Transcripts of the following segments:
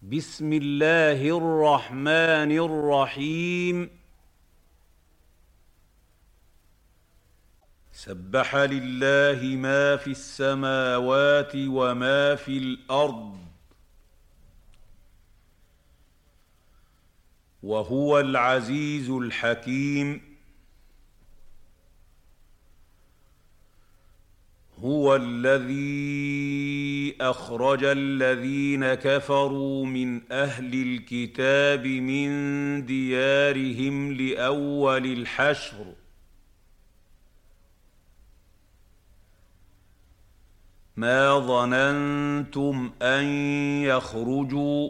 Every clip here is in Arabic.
بسم الله الرحمن الرحيم. سبح لله ما في السماوات وما في الأرض وهو العزيز الحكيم. هو الذي أخرج الذين كفروا من أهل الكتاب من ديارهم لأول الحشر ما ظننتم أن يخرجوا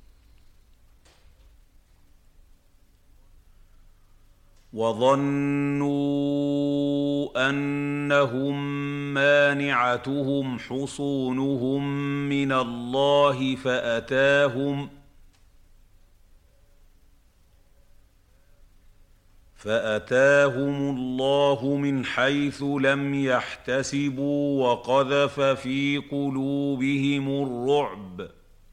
وظنوا أنهم مانعتهم حصونهم من الله فأتاهم الله من حيث لم يحتسبوا وقذف في قلوبهم الرعب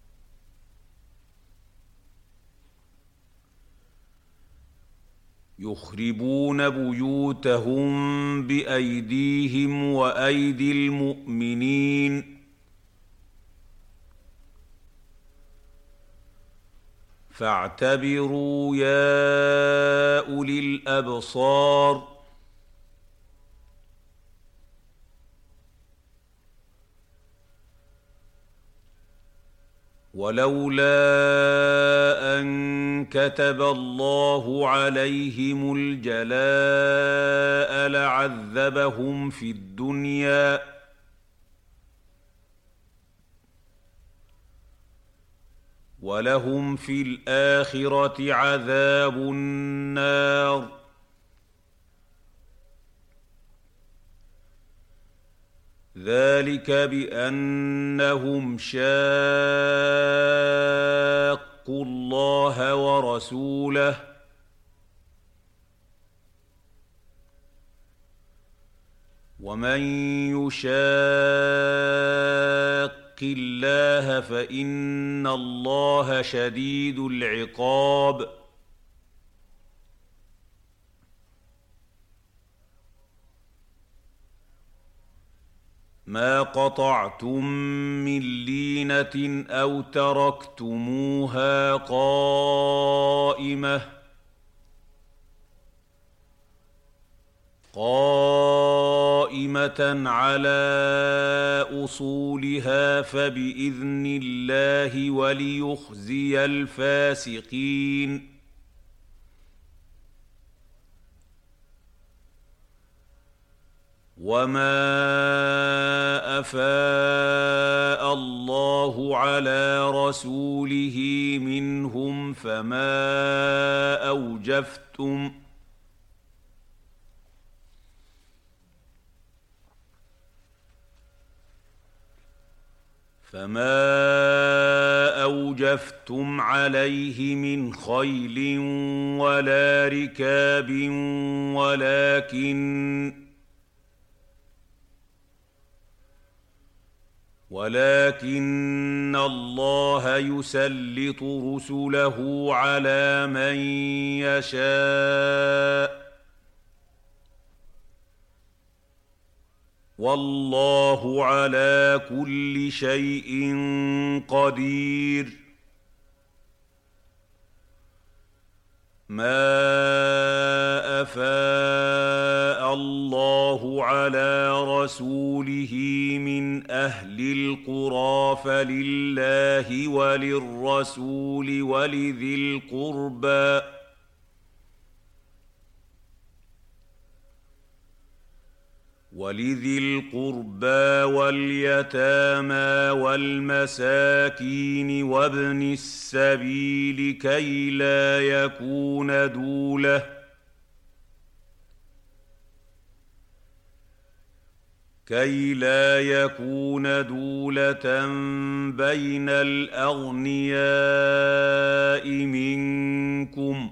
يخربون بيوتهم بأيديهم وأيدي المؤمنين فاعتبروا يا أولي الأبصار ولولا أن كتب الله عليهم الجلاء لعذبهم في الدنيا ولهم في الآخرة عذاب النار. ذلك بأنهم شاقوا الله ورسوله ومن يشاق الله فإن الله شديد العقاب. ما قطعتم من لينة أو تركتموها قائمة على أصولها فبإذن الله وليخزي الفاسقين. وما أفاء الله على رسوله منهم فما أوجفتم عليه من خيل ولا ركاب ولكن الله يسلط رسله على من يشاء والله على كل شيء قدير. ما أفاء الله على رسوله من أهل القرى فلله وللرسول ولذي القربى واليتامى والمساكين وابن السبيل كي لا يكون دولة بين الأغنياء منكم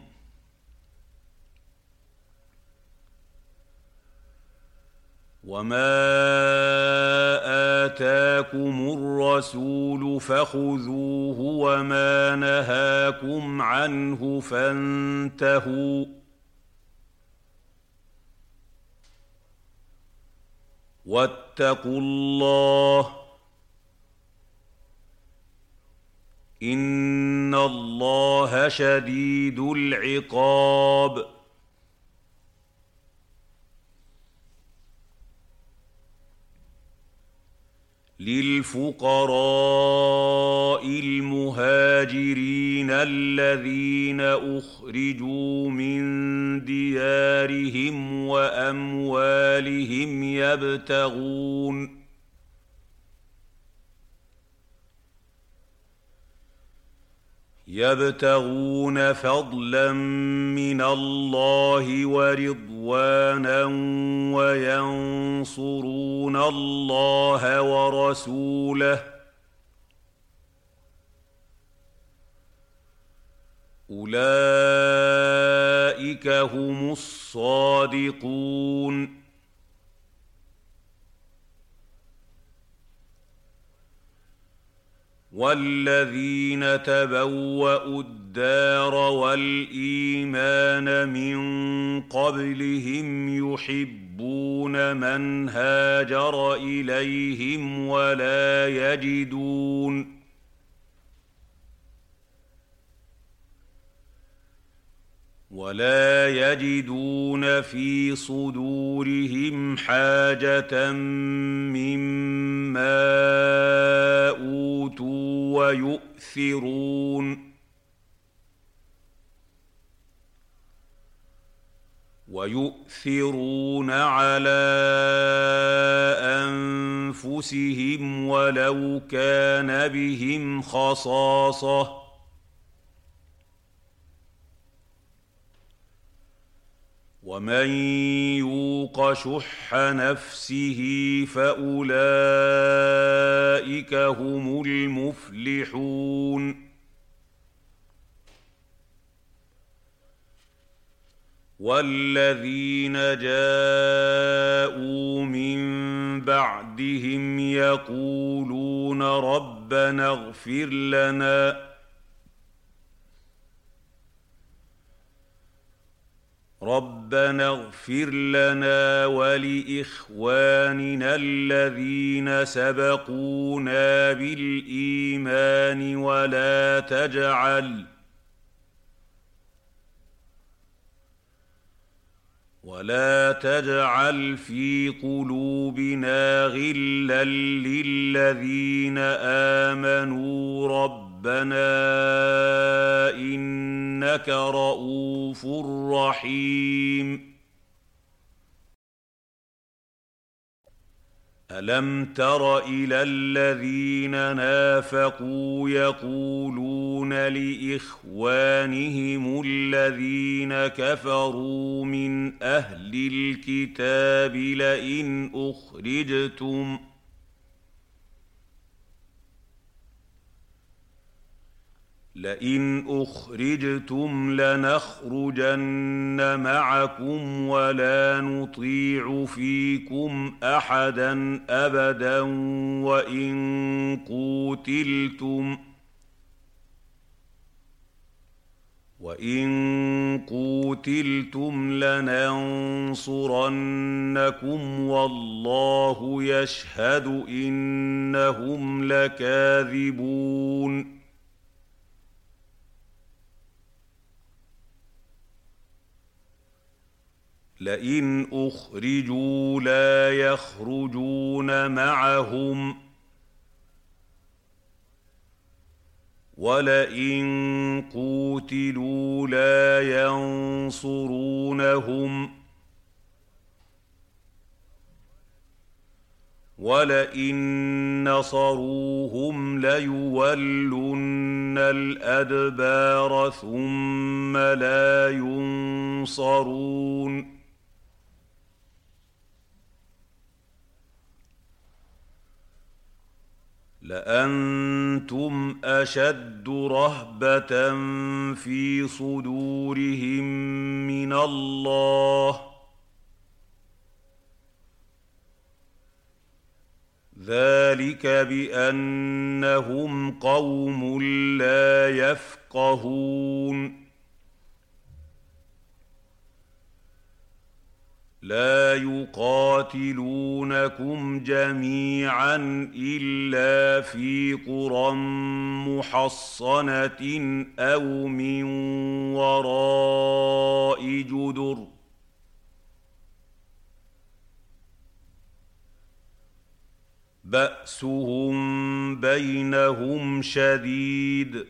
وما آتاكم الرسول فخذوه وما نهاكم عنه فانتهوا واتقوا الله إن الله شديد العقاب للفقراء المهاجرين الذين أخرجوا من ديارهم وأموالهم يبتغون فضلا من الله ورضوانا وينصرون الله ورسوله أولئك هم الصادقون والذين تبوأوا الدار والإيمان من قبلهم يحبون من هاجر إليهم ولا يجدون في صدورهم حاجة مما أوتوا ويؤثرون على أنفسهم ولو كان بهم خصاصة ومن يوق شح نفسه فأولئك هم المفلحون والذين جاءوا من بعدهم يقولون ربنا اغفر لنا ولإخواننا الذين سبقونا بالإيمان ولا تجعل في قلوبنا غلا للذين آمنوا ربنا إنك رءوف رحيم ألم تر إلى الذين نافقوا يقولون لإخوانهم الذين كفروا من أهل الكتاب لئن أخرجتم لنخرجن معكم ولا نطيع فيكم أحدا أبدا وإن قوتلتم لننصرنكم والله يشهد إنهم لكاذبون لئن أخرجوا لا يخرجون معهم ولئن قوتلوا لا ينصرونهم ولئن نصروهم ليولن الأدبار ثم لا ينصرون لأنتم أشد رهبة في صدورهم من الله ذلك بأنهم قوم لا يفقهون لا يقاتلونكم جميعا إلا في قرى محصنة أو من وراء جدر بأسهم بينهم شديد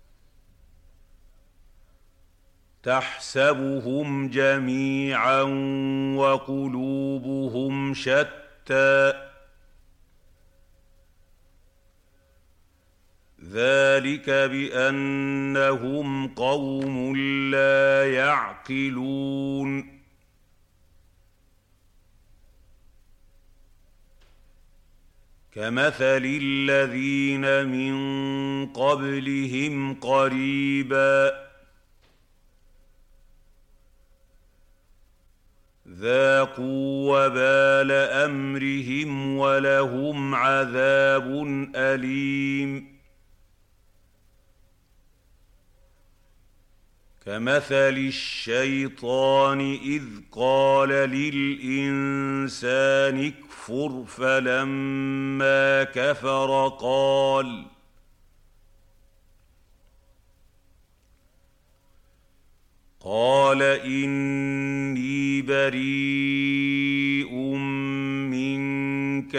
تحسبهم جميعا وقلوبهم شتى ذلك بأنهم قوم لا يعقلون كمثل الذين من قبلهم قريبا ذاقوا وبال أمرهم ولهم عذاب أليم كمثل الشيطان إذ قال للإنسان اكفر فلما كفر قال إني بريء منك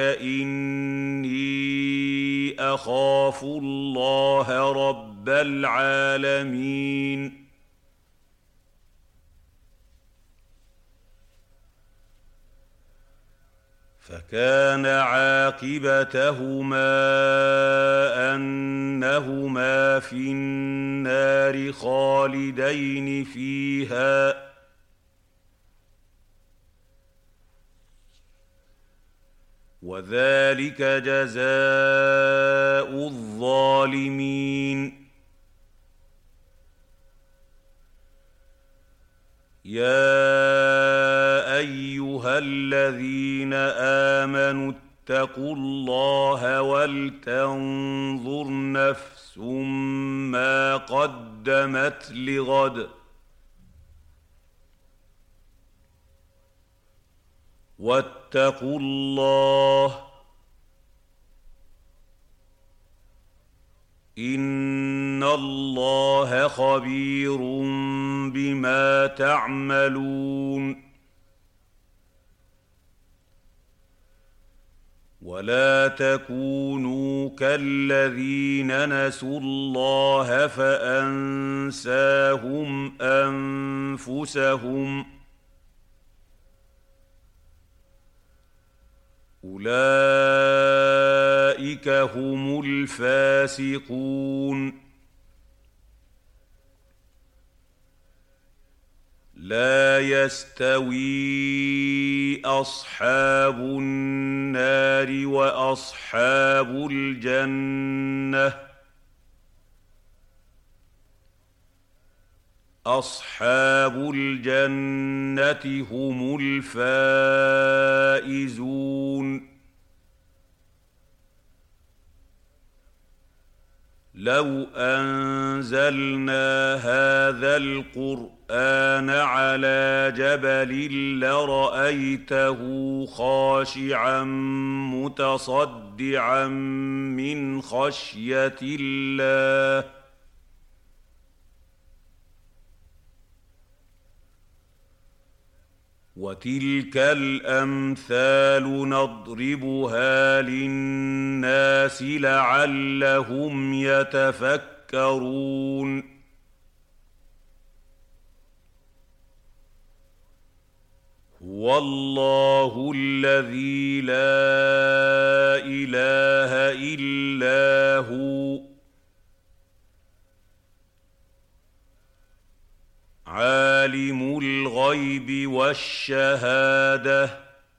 إني أخاف الله رب العالمين فكان عاقبتهما أنهما في النار خالدين فيها وذلك جزاء الظالمين يا أيها الذين آمنوا اتقوا الله ولتنظر نفس ما قدمت لغد واتقوا الله إن الله خبير بما تعملون ولا تكونوا كالذين نسوا الله فأنساهم أنفسهم أولئك هم الفاسقون لا يستوي أصحاب النار وأصحاب الجنة أصحاب الجنة هم الفائزون لو أنزلنا هذا القرآن على جبل لرأيته خاشعا متصدعا من خشية الله وتلك الأمثال نضربها للناس لعلهم يتفكرون هو الله الذي لا إله إلا هو عالم الغيب والشهادة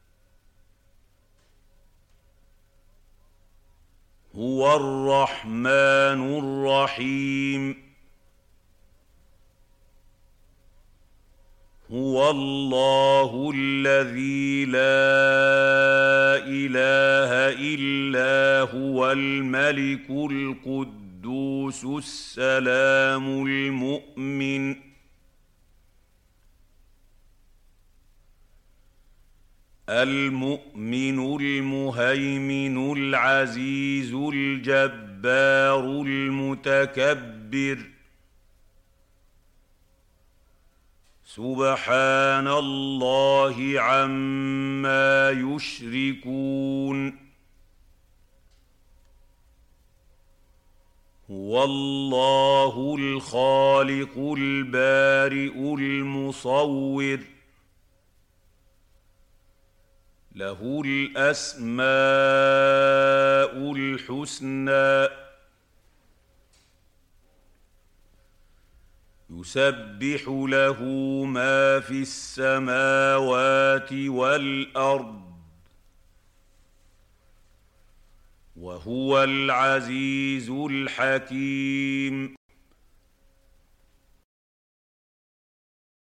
هو الرحمن الرحيم هو الله الذي لا اله الا هو الملك القدوس السلام المؤمن المهيمن العزيز الجبار المتكبر سبحان الله عما يشركون هو الله الخالق البارئ المصور له الاسماء الحسنى يسبح له ما في السماوات والارض وهو العزيز الحكيم